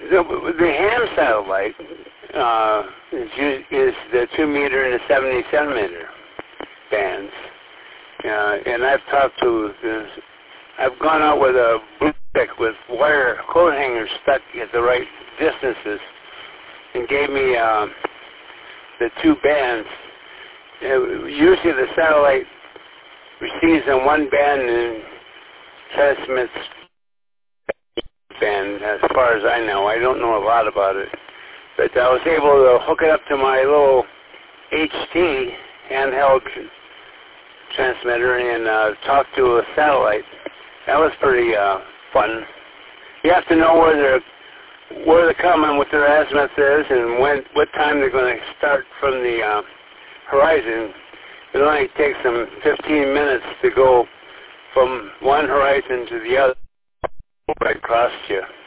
The ham satellite is the 2 meter and the 70 centimeter bands. And I've talked to I've gone out with a blue stick with wire coat hangers stuck at the right distances and gave me the 2 bands. Usually the satellite receives in one band and transmits band, as far as I know. I don't know a lot about it. But I was able to hook it up to my little HT handheld transmitter and talk to a satellite. That was pretty fun. You have to know where they're coming, what their azimuth is, and what time they're going to start from the horizon. It only takes them 15 minutes to go from one horizon to the other right across you.